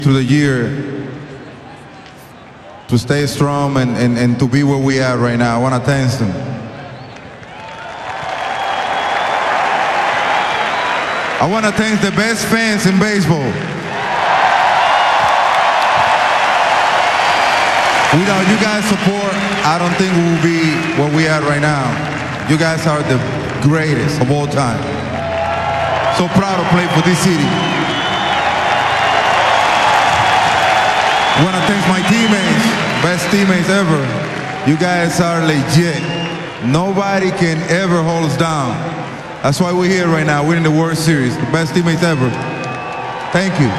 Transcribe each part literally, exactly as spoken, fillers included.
through the year to stay strong and, and, and to be where we are right now. I want to thank them. I want to thank the best fans in baseball. Without you guys' support, I don't think we will be where we are right now. You guys are the greatest of all time. So proud to play for this city. I want to thank my teammates, best teammates ever. You guys are legit. Nobody can ever hold us down. That's why we're here right now, winning the World Series. The best teammates ever. Thank you.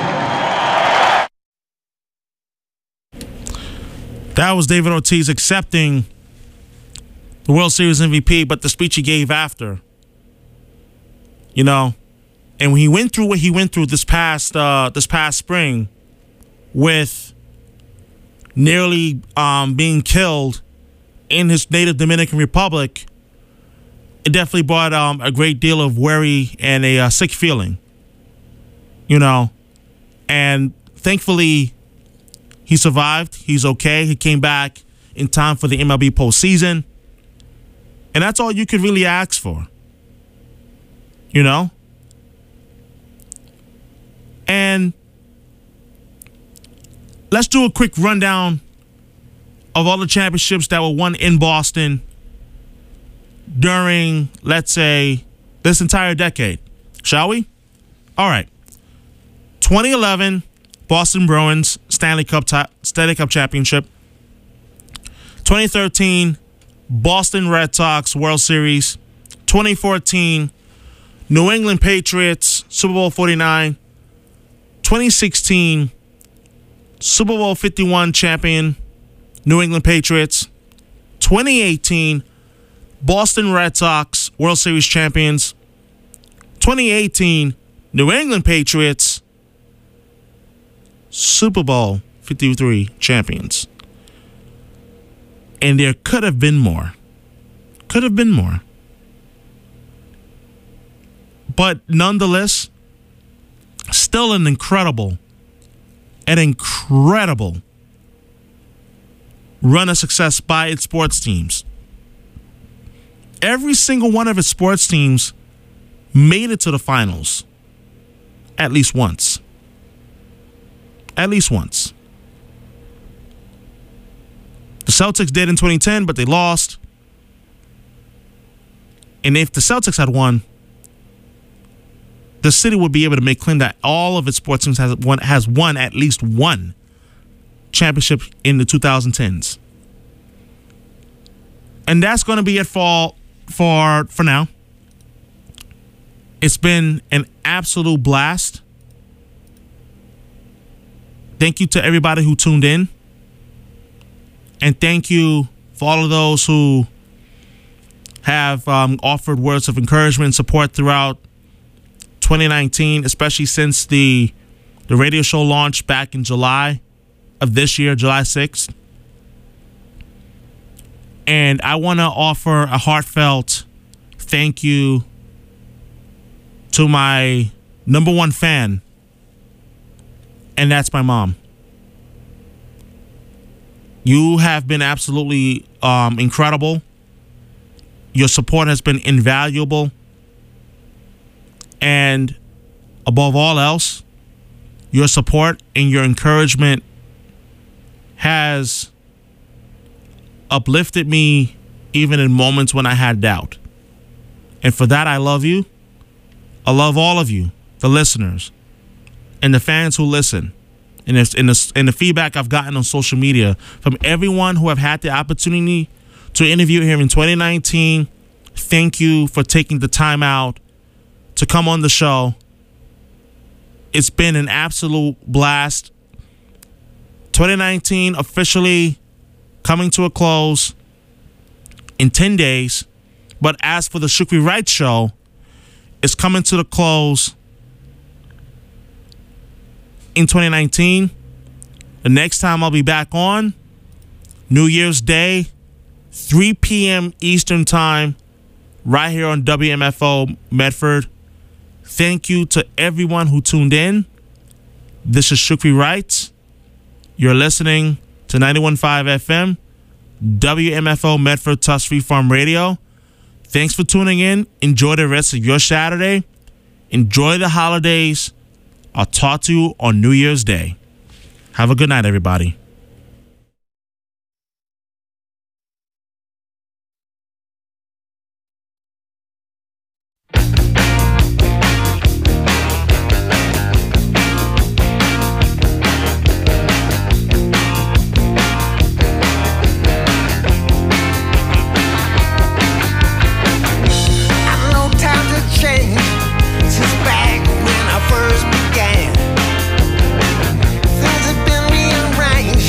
That was David Ortiz accepting the World Series M V P, but the speech he gave after, you know, and when he went through what he went through this past uh, this past spring, with nearly um, being killed in his native Dominican Republic, it definitely brought um, a great deal of worry and a uh, sick feeling, you know, and thankfully he survived. He's okay. He came back in time for the M L B postseason. And that's all you could really ask for. You know? And let's do a quick rundown of all the championships that were won in Boston during, let's say, this entire decade. Shall we? All right. twenty eleven, Boston Bruins Stanley Cup ta- Stanley Cup Championship. twenty thirteen, Boston Red Sox World Series. twenty fourteen, New England Patriots Super Bowl forty-nine. twenty sixteen, Super Bowl fifty-one champion New England Patriots. twenty eighteen, Boston Red Sox World Series champions. twenty eighteen, New England Patriots Super Bowl fifty-three champions. And there could have been more. Could have been more. But nonetheless, still an incredible, an incredible run of success by its sports teams. Every single one of its sports teams made it to the finals at least once. At least once. The Celtics did in twenty ten, but they lost. And if the Celtics had won, the city would be able to make claim that all of its sports teams has won, has won at least one championship in the twenty tens. And that's going to be it for, for, for now. It's been an absolute blast. Thank you to everybody who tuned in. And thank you for all of those who have um, offered words of encouragement and support throughout twenty nineteen, especially since the the radio show launched back in July of this year, July sixth. And I want to offer a heartfelt thank you to my number one fan, and that's my mom. You have been absolutely um, incredible. Your support has been invaluable. And above all else, your support and your encouragement has uplifted me even in moments when I had doubt. And for that, I love you. I love all of you, the listeners, and the fans who listen. And the, and, the, and the feedback I've gotten on social media from everyone who have had the opportunity to interview here in twenty nineteen. Thank you for taking the time out to come on the show. It's been an absolute blast. twenty nineteen officially coming to a close in ten days. But as for the Shukri Wright Show, it's coming to the close in twenty nineteen. The next time I'll be back on New Year's Day, three p.m. Eastern Time, right here on W M F O Medford. Thank you to everyone who tuned in. This is Shukri Wright. You're listening to ninety-one point five F M, W M F O Medford Tuskegee Farm Radio. Thanks for tuning in. Enjoy the rest of your Saturday. Enjoy the holidays. I'll talk to you on New Year's Day. Have a good night, everybody. Things have been rearranged.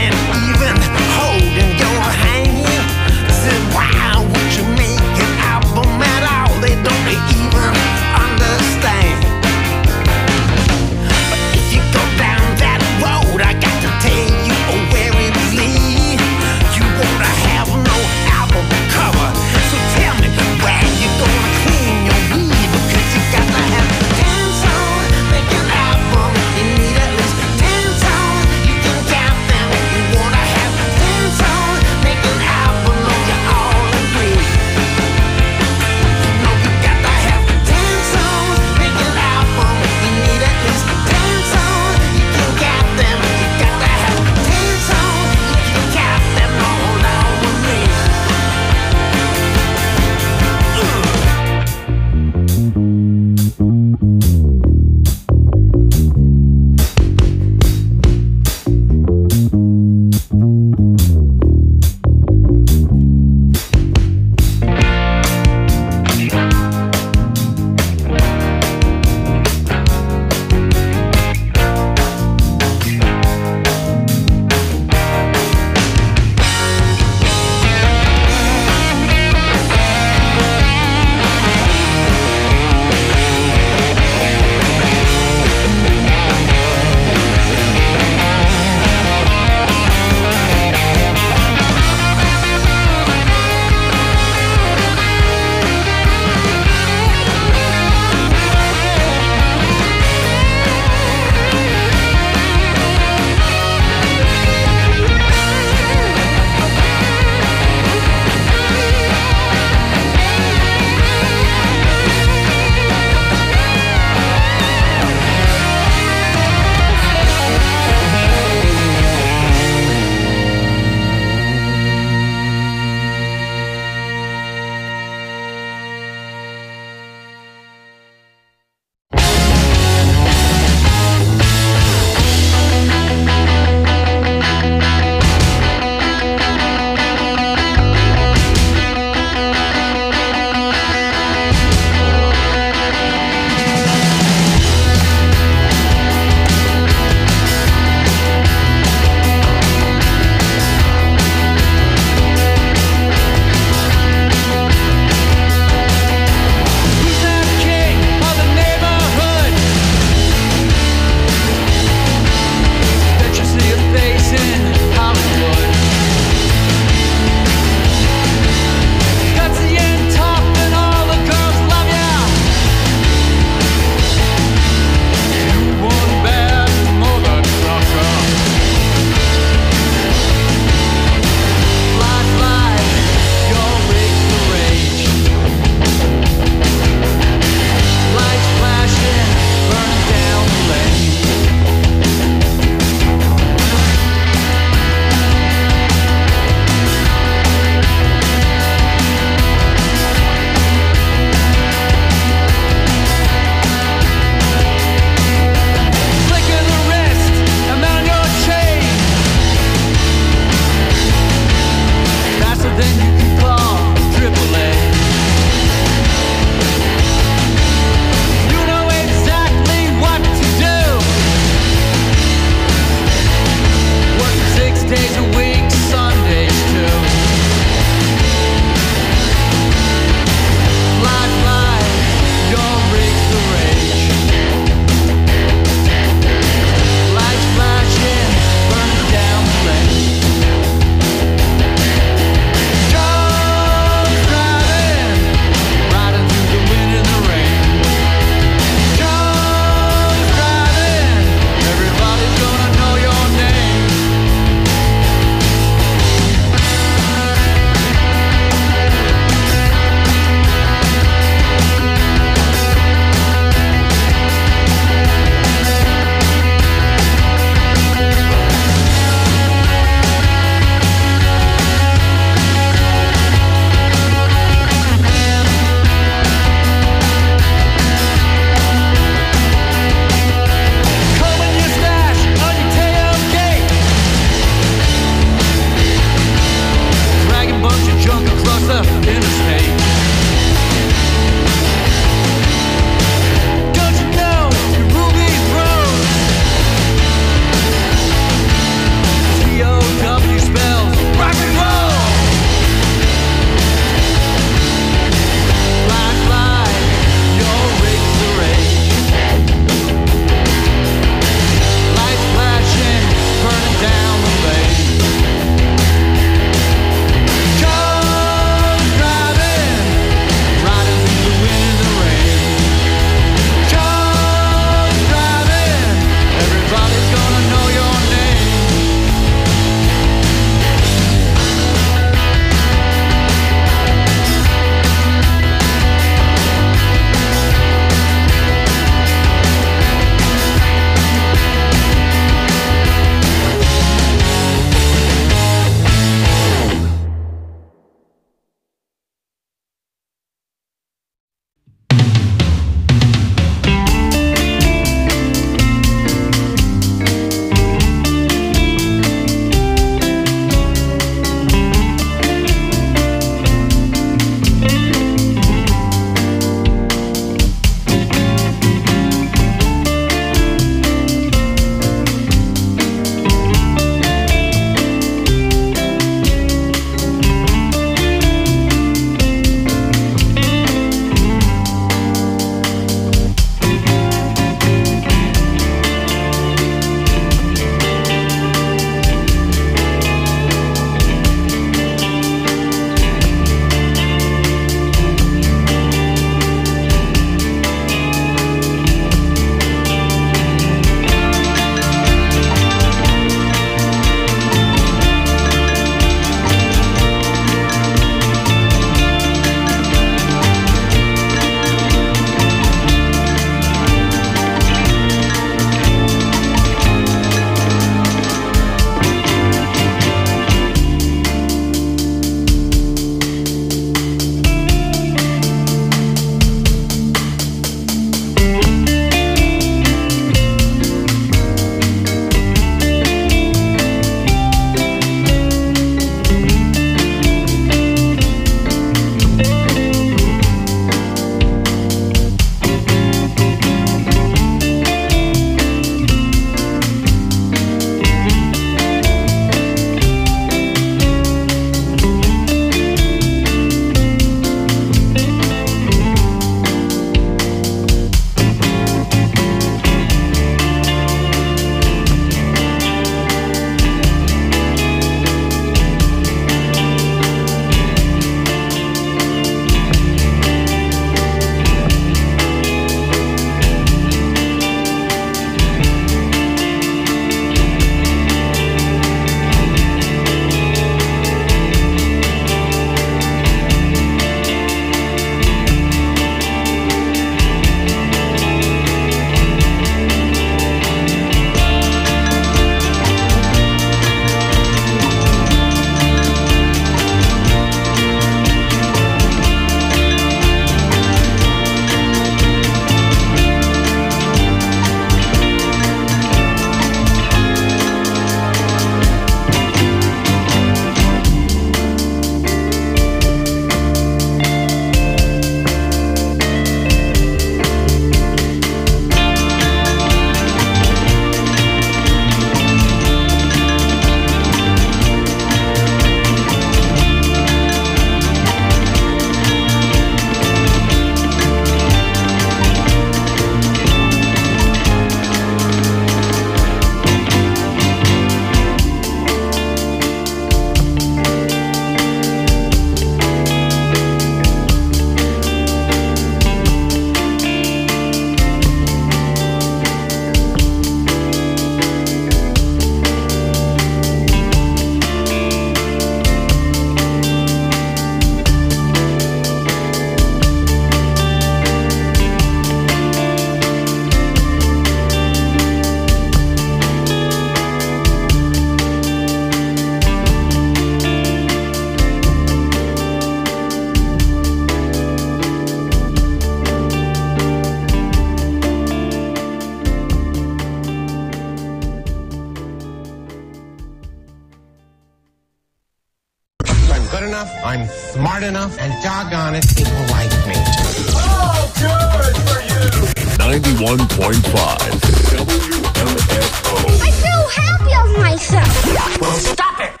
good enough, I'm smart enough, and doggone it, people like me. Oh, good for you! ninety-one point five W M F O. I feel happy of myself. Well, stop it!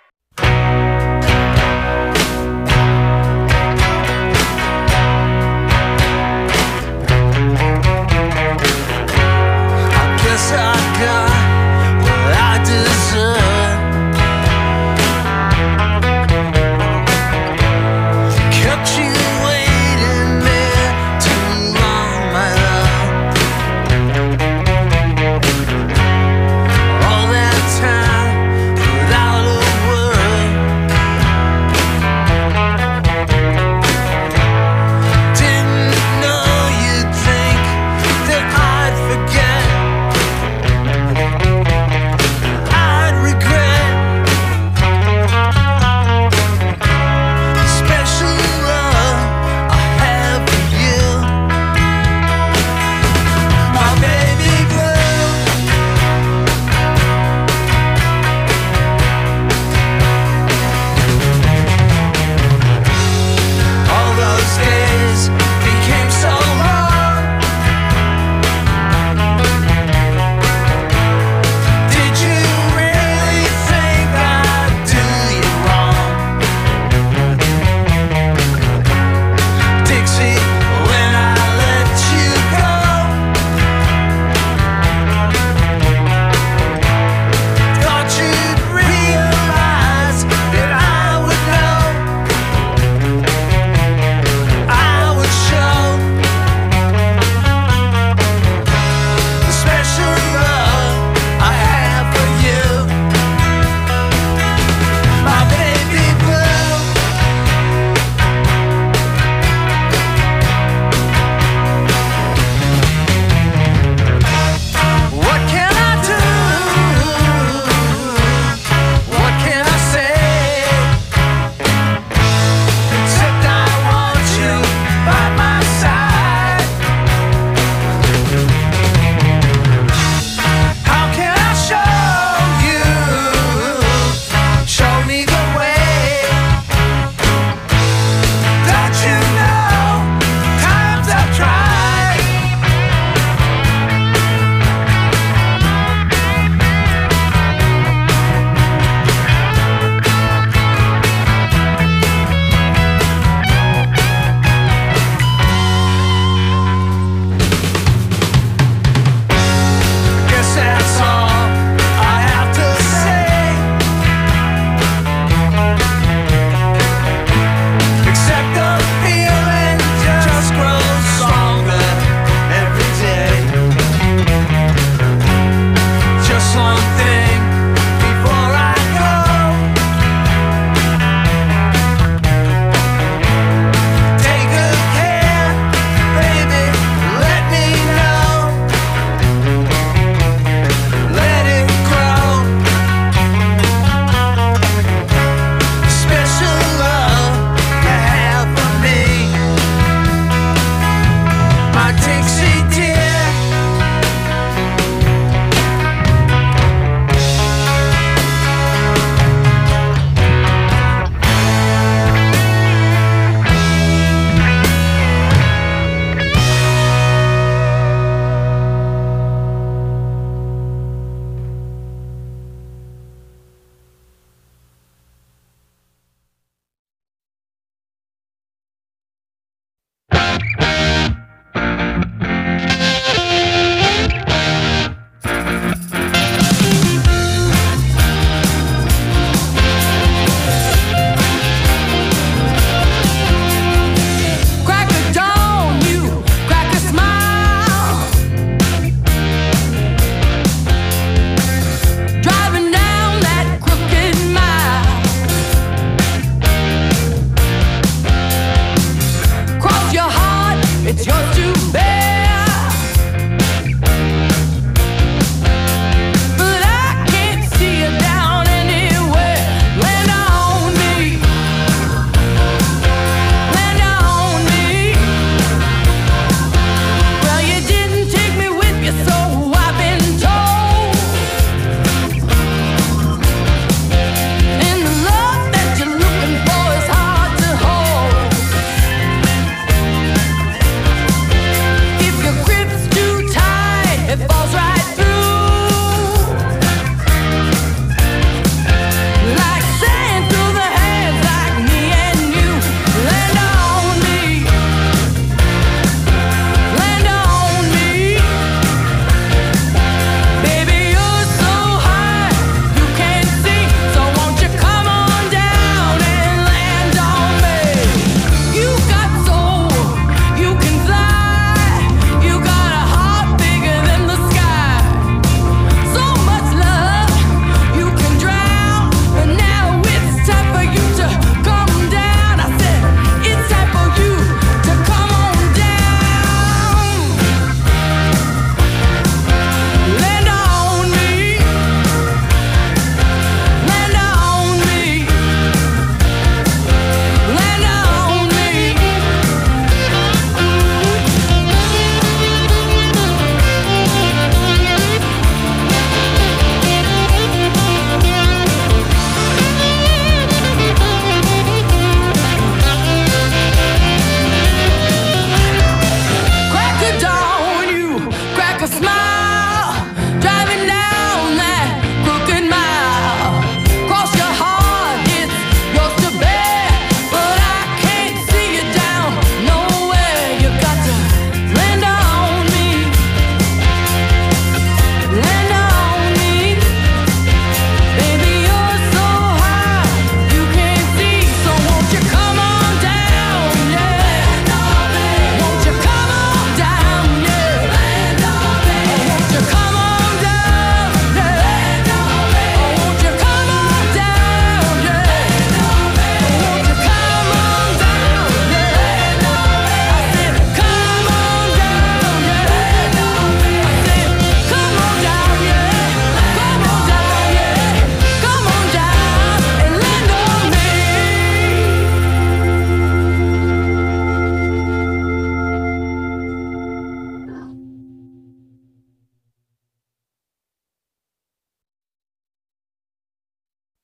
I guess I got what I deserve. Kept you waiting there too long, my love. All that time put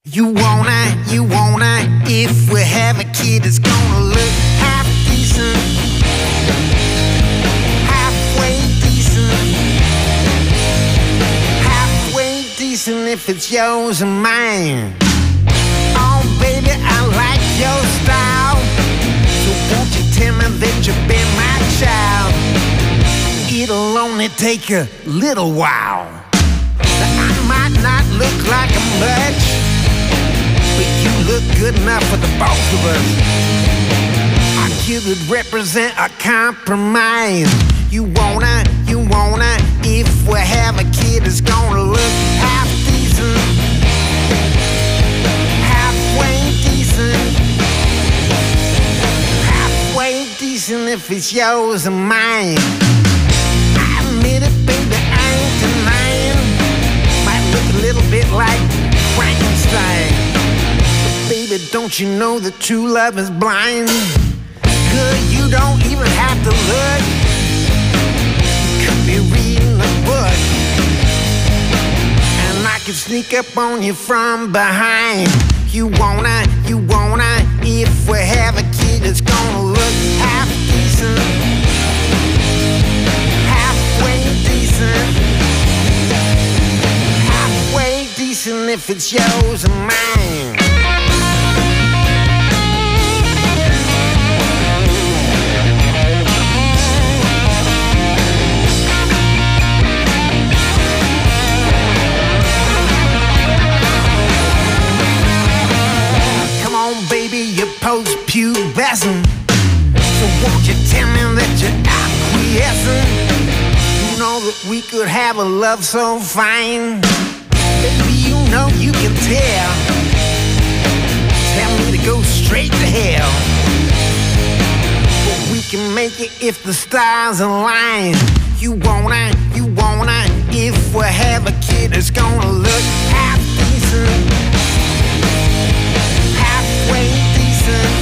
You wanna, you wanna, if we have a kid that's gonna look half decent, halfway decent, halfway decent if it's yours and mine. Oh baby, I like your style, so won't you tell me that you've been my child? It'll only take a little while. I might not look like a much, but you look good enough for the both of us. Our kid would represent a compromise. You wanna, you wanna, if we have a kid that's gonna look half decent, halfway decent, halfway decent if it's yours and mine. I admit it, baby, I ain't denying. Might look a little bit like Frankenstein. Baby, don't you know that true love is blind? Good, you don't even have to look. You could be reading a book, and I could sneak up on you from behind. You wanna, you wanna, if we have a kid that's gonna look half decent, halfway decent, halfway decent if it's yours and mine. Baby, you're post-pubescent, so won't you tell me that you're acquiescent? You know that we could have a love so fine. Baby, you know you can tell. Tell me to go straight to hell, but we can make it if the stars align. You wanna, you wanna, if we have a kid that's gonna look half decent, halfway decent,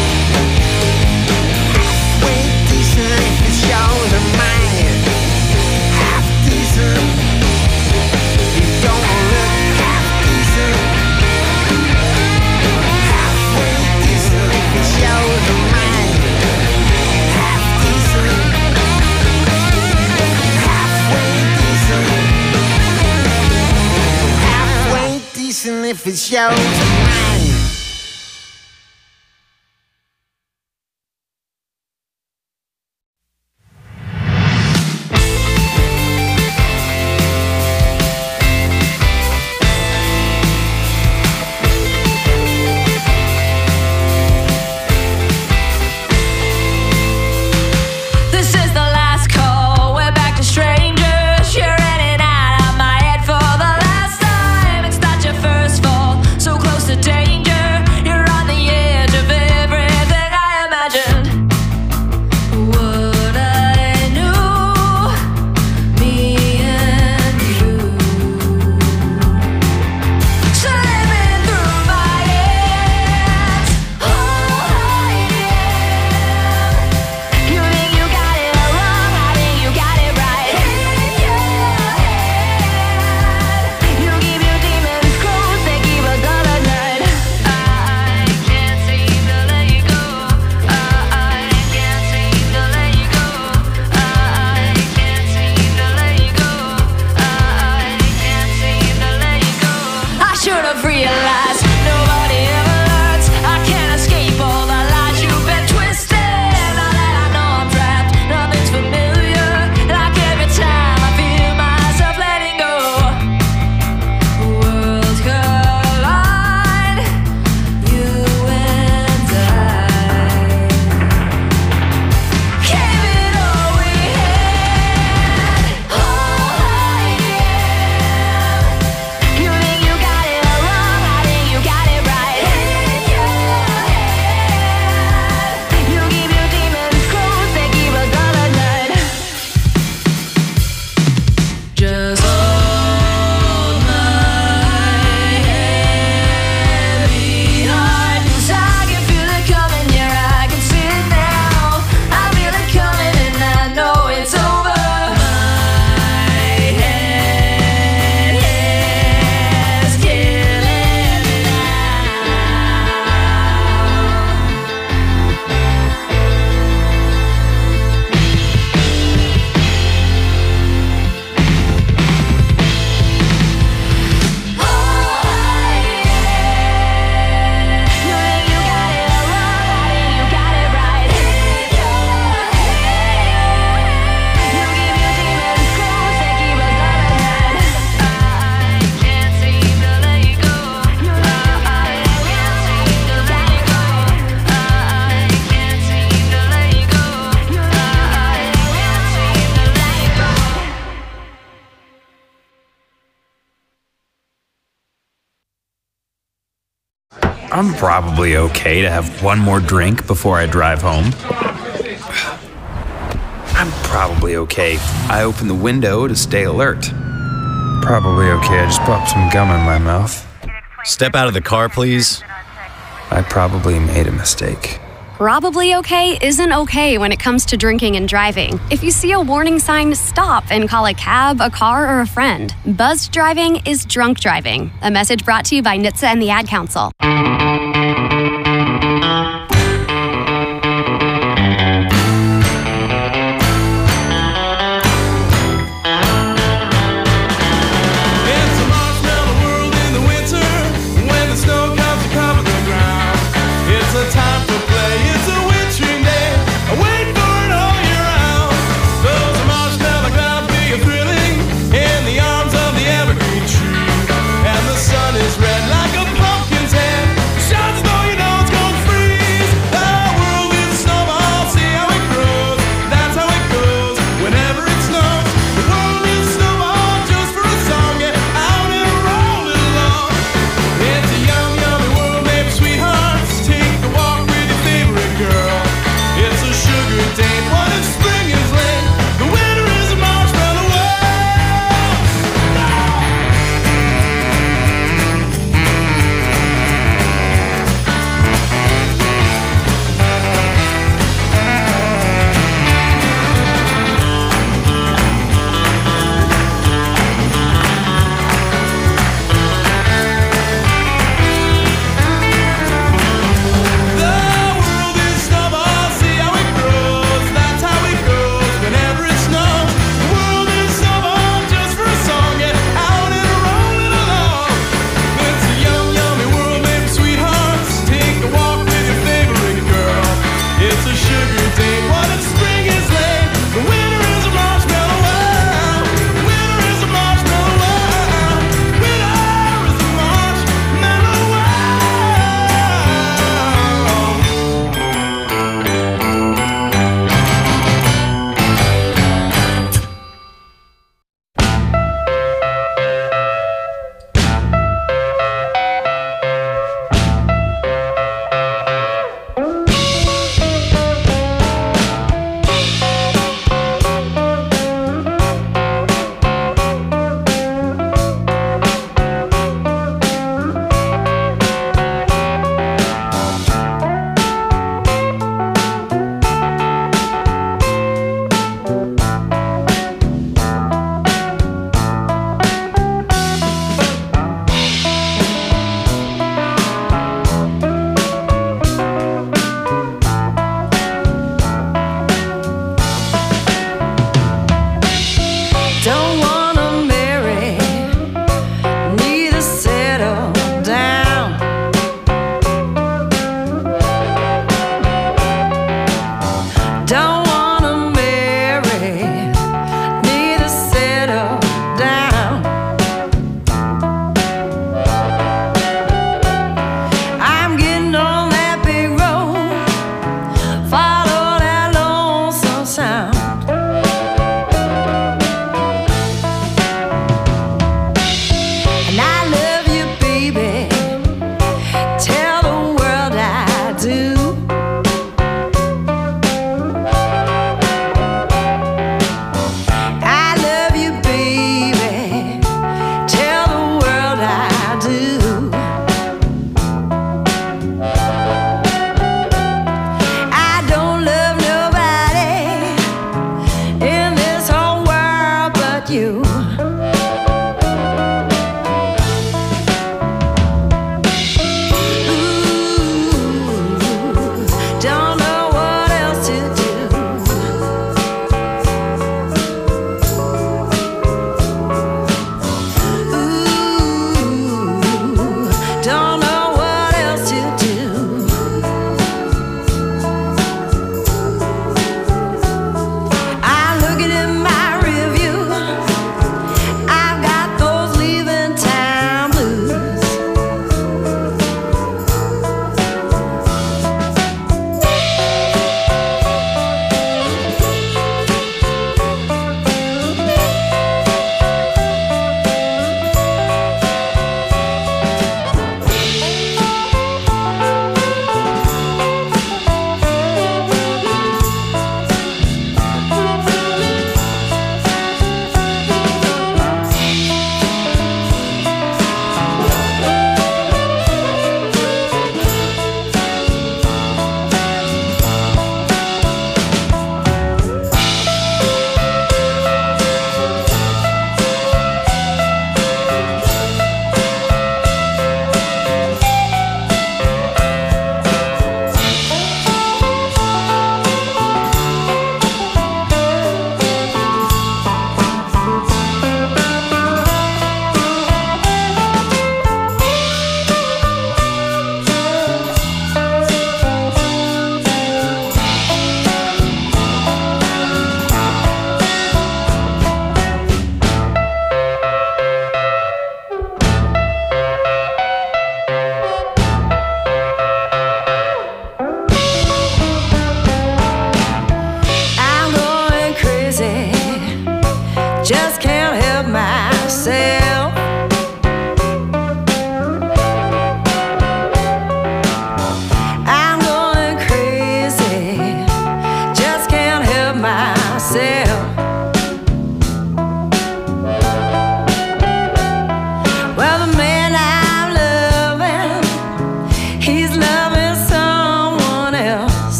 halfway decent if it's yours or mine. Half decent, you're gonna look half decent, halfway decent if it's yours or mine. Half decent, halfway decent, halfway decent if it's yours or mine. You think you got it wrong? I'm probably okay to have one more drink before I drive home. I'm probably okay. I open the window to stay alert. Probably okay. I just popped some gum in my mouth. Step out of the car, please. I probably made a mistake. Probably okay isn't okay when it comes to drinking and driving. If you see a warning sign, stop and call a cab, a car, or a friend. Buzzed driving is drunk driving. A message brought to you by N H T S A and the Ad Council.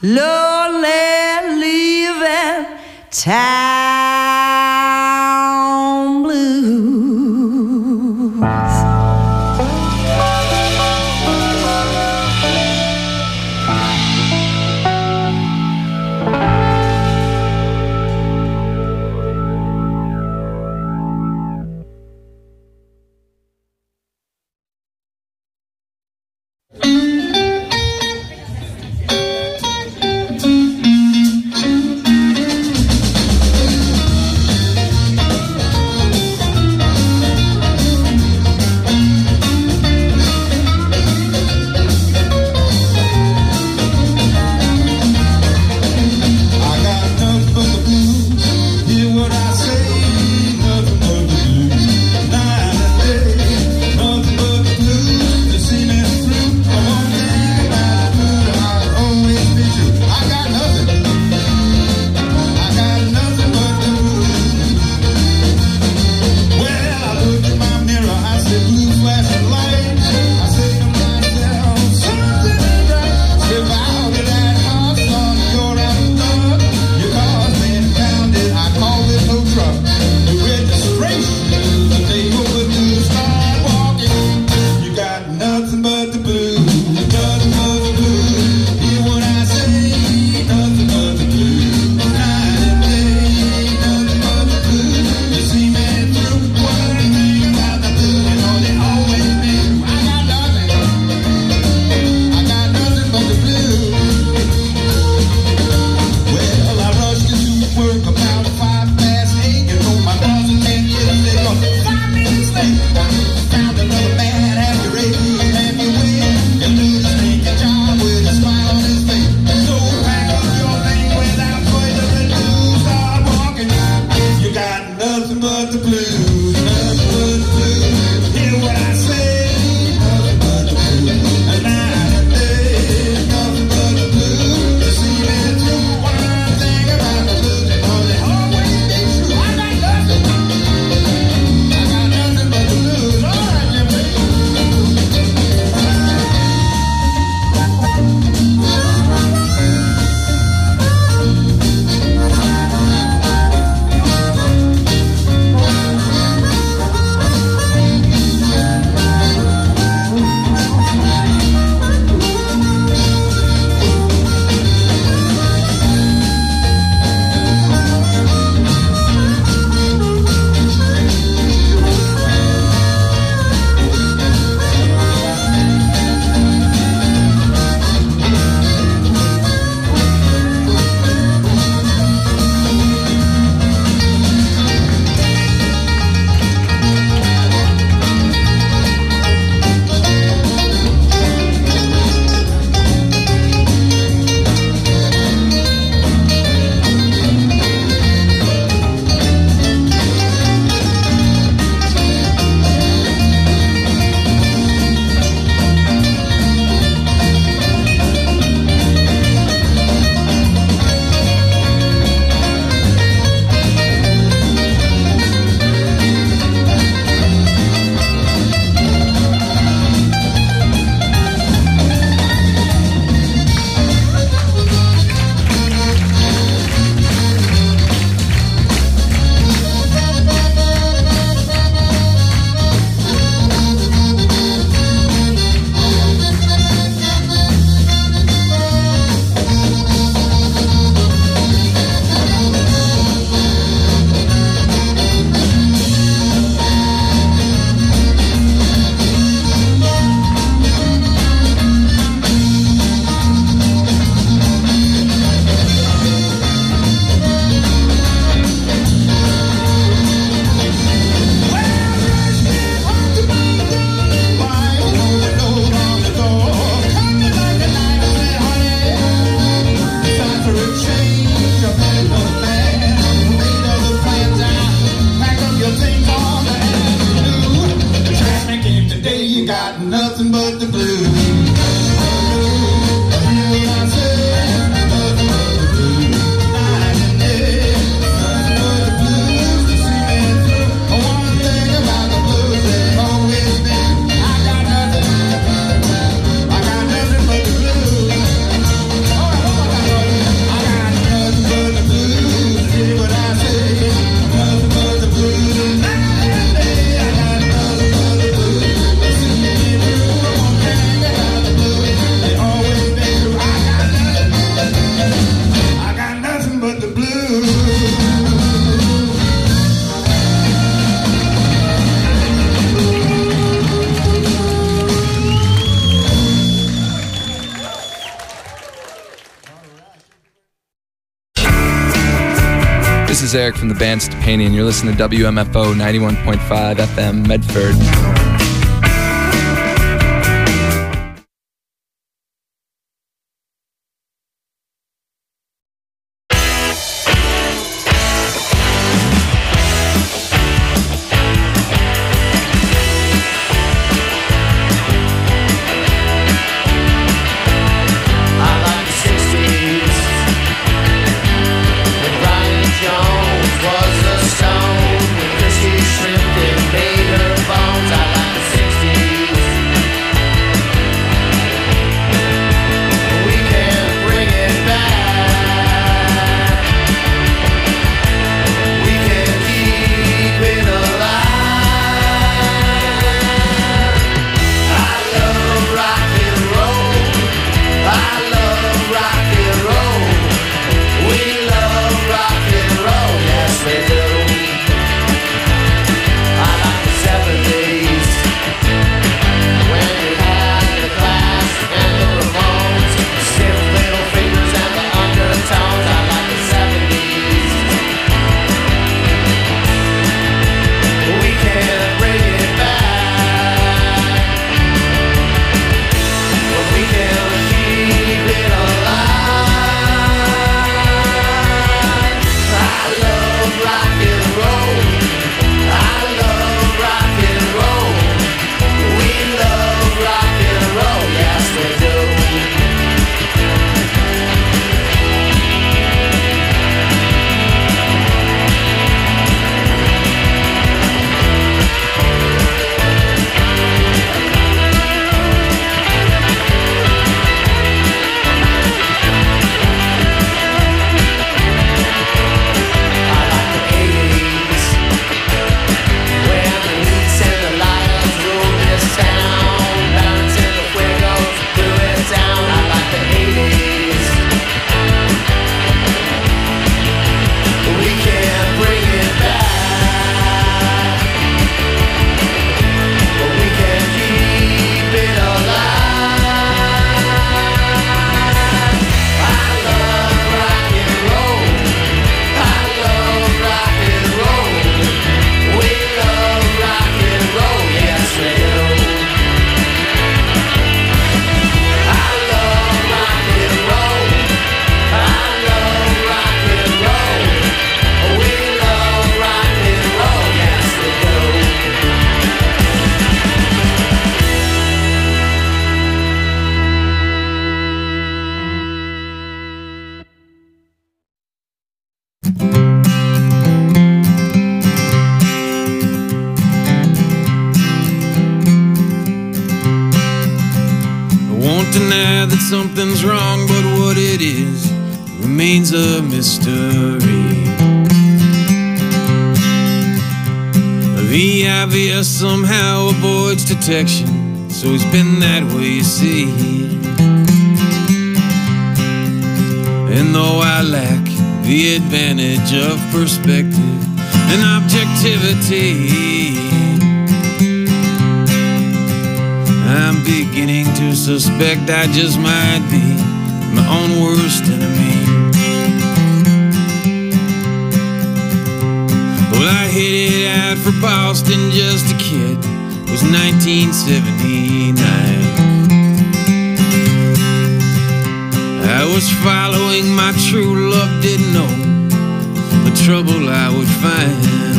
lonely leaving town blues. is Eric from the band Stepani, and you're listening to W M F O ninety-one point five F M Medford. Something's wrong, but what it is remains a mystery. The I V S somehow avoids detection, so it's been that way, you see. And though I lack the advantage of perspective and objectivity, I'm beginning to suspect I just might be my own worst enemy. Well, I headed out for Boston just a kid. It was nineteen seventy-nine. I was following my true love, didn't know the trouble I would find.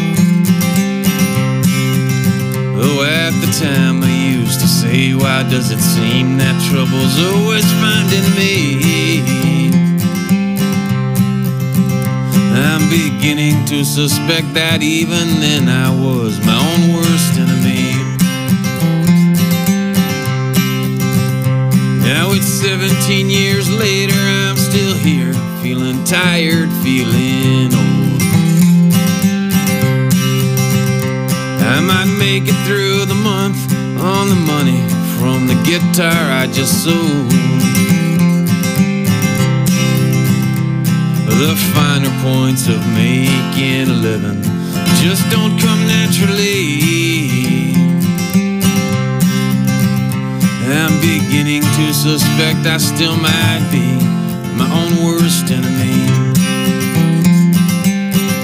Though at the time I used to say, why does it seem that trouble's always finding me? I'm beginning to suspect that even then I was my own worst enemy. Now it's seventeen years later, I'm still here, feeling tired, feeling old. I might make it through the month on the money from the guitar I just sold. The finer points of making a living just don't come naturally. I'm beginning to suspect I still might be my own worst enemy.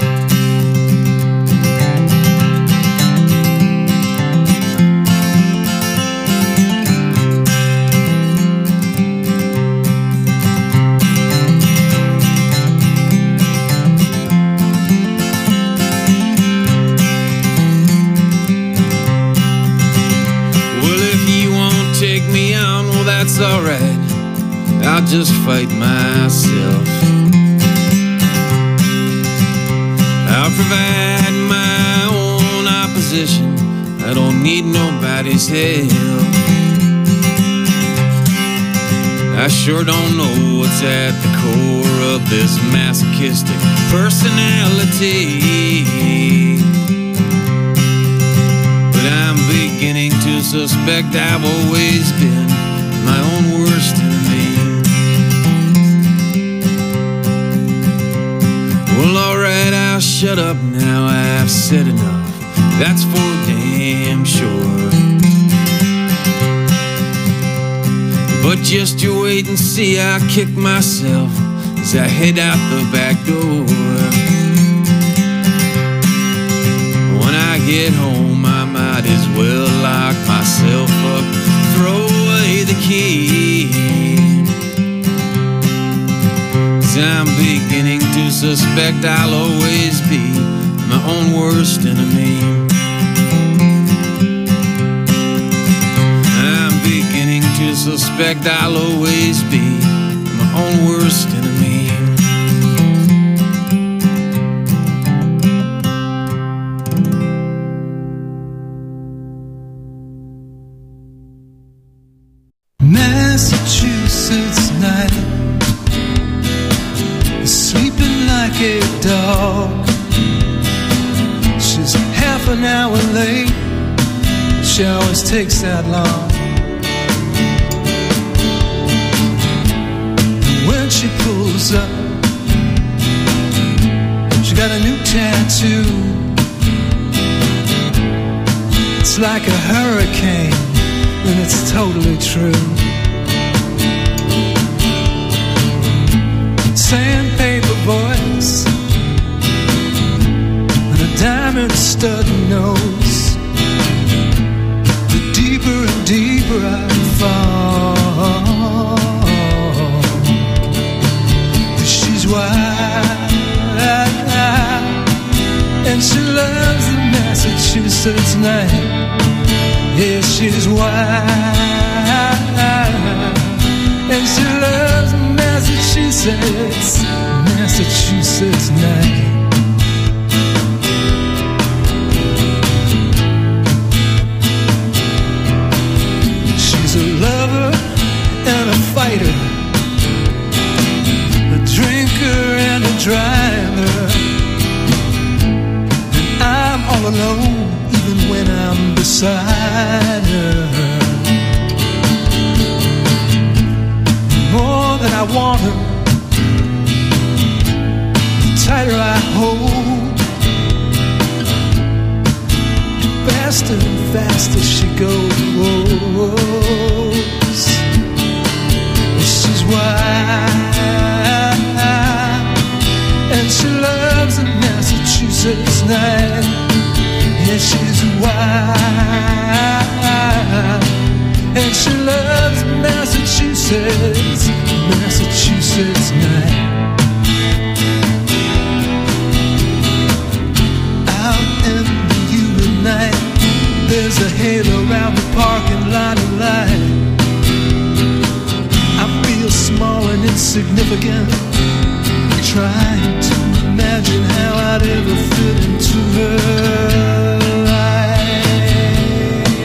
it's alright, I'll just fight myself. I'll provide my own opposition, I don't need nobody's help. I sure don't know what's at the core of this masochistic personality, but I'm beginning to suspect I've always been my own worst enemy. Well, alright, I'll shut up now, I've said enough, that's for damn sure. But just you wait and see, I'll kick myself as I head out the back door. When I get home, I might as well lock myself up, throw away the key, 'cause I'm beginning to suspect I'll always be my own worst enemy. To suspect I'll always be my own worst enemy. Massachusetts night, sleeping like a dog. She's half an hour late, she always takes that long. She pulls up, she got a new tattoo. It's like a hurricane, and it's totally true. Sandpaper voice and a diamond stud nose. The deeper and deeper I fall, and she loves the Massachusetts night. Yeah, she's wild, and she loves the Massachusetts, Massachusetts night. She's a lover and a fighter, a drinker and a driver, and I'm all alone even when I'm beside her. More than I want her, the tighter I hold, the faster and faster she goes. She's wild, and she loves the Massachusetts night. Yeah, she's wild, and she loves Massachusetts, Massachusetts night. Out in the humid night, there's a halo around the parking lot of light. I feel small and insignificant, trying to imagine how I'd ever fit into her life.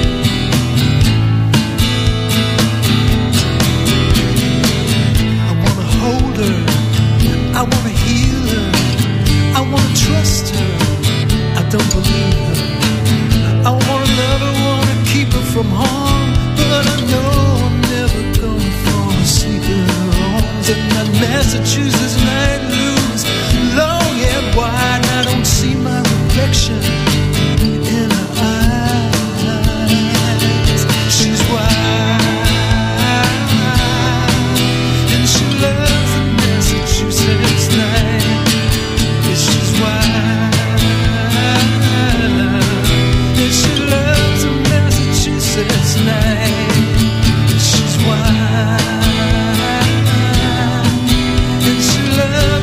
I wanna hold her, I wanna heal her, I wanna trust her, I don't believe her. I wanna love her, wanna keep her from harm, but I know I'm never gonna fall asleep in her arms. And that Massachusetts night looms long and wide, I don't see my reflection in her eyes. She's wild, and she loves the Massachusetts night. Yeah, she's wild, and she loves the Massachusetts night. She's wild, and she loves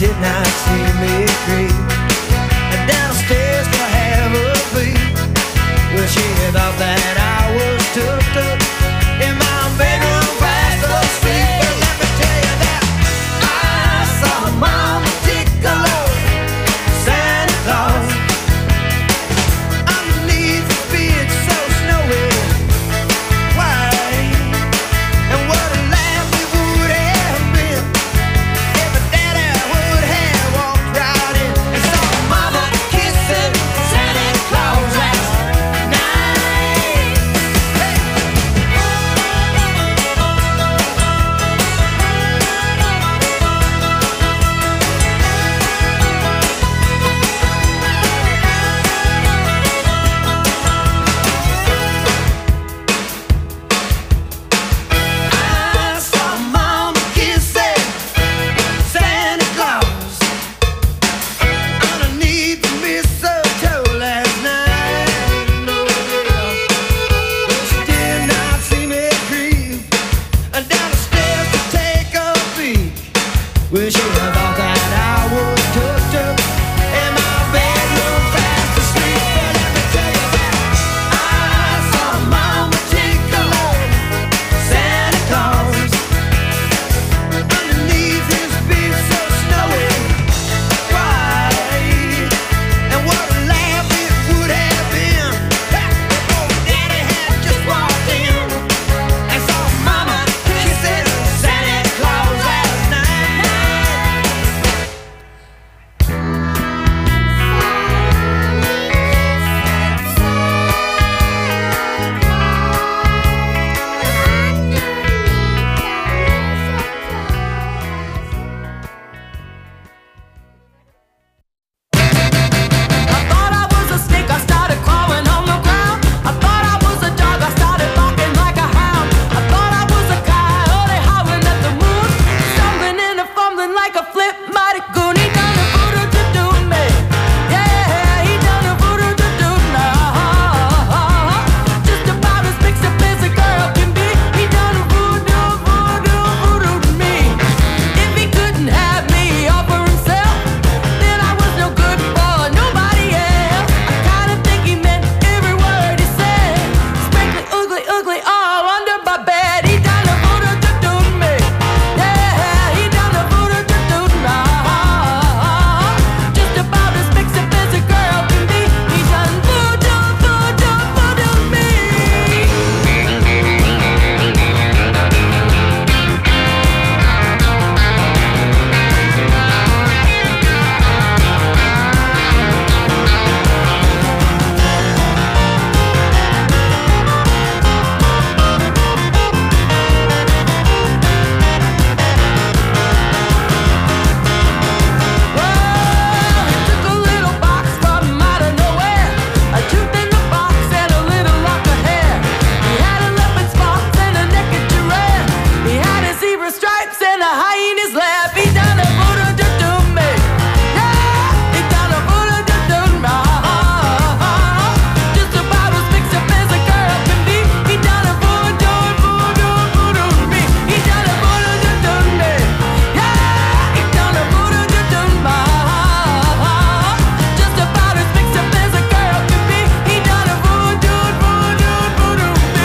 did not see me creep downstairs to have a beat. Well, she thought that I was tucked up in my bedroom fast asleep. But let me tell you that I saw Mama Tickler, Santa Claus, underneath the bed so snowy white. And what a laugh it would have been if a daddy would have walked right in and saw Mama kissing Santa Claus last night. Hey. I saw Mama kissing Santa Claus underneath the mistletoe last night. No, yeah. But she did not see me creep down the stairs to take a peek. Well, she thought that I was tucked up in my bedroom fast asleep. But let me tell you that I saw Mama Tickler, Santa Claus, underneath his bed so snowy white. And what a laugh it would have been if old Daddy had just walked in and saw Mama kissing Santa Claus last night. I thought I was a snake, I started crawling on the ground. I thought I was a dog, I started barking like a hound. I thought I was a coyote howling at the moon, stumbling and a fumbling like a flip-mighty goon. He done a voodoo to do me, yeah, he done a voodoo to do now. Just about as mixed up as a girl can be. He done a voodoo, voodoo, voodoo to me. If he couldn't have me all for himself, then I was no good for nobody else. I kinda think he meant every word he said. Sprinkly, oogly, oogly, all under my bed. He done a voodoo to do me, yeah, he done a voodoo to do now. Just about as mixed up as a girl can be. He done voodoo, voodoo, voodoo me. Well, he took a little box from out of nowhere, a tooth in the box and a little lock of hair. He had a leopard spots and a naked giraffe. He had his zebra stripes and a hyena's laugh. He done a voodoo to do me, yeah, he done a voodoo to do me. Just about as mixed up as a girl can be. He done a voodoo, voodoo, voodoo to me. He done a voodoo to do me, yeah, he done a voodoo to do me. Just about as mixed up as a girl can be. He done a voodoo, voodoo, voodoo to me.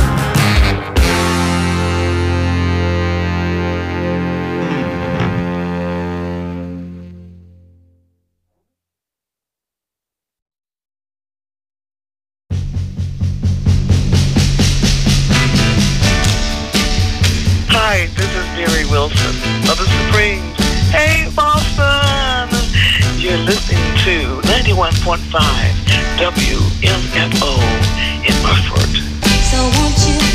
Hi, this is Mary Wilson of the Supremes. Hey, Boston! You're listening to ninety-one point five W M F O in Burford. So won't you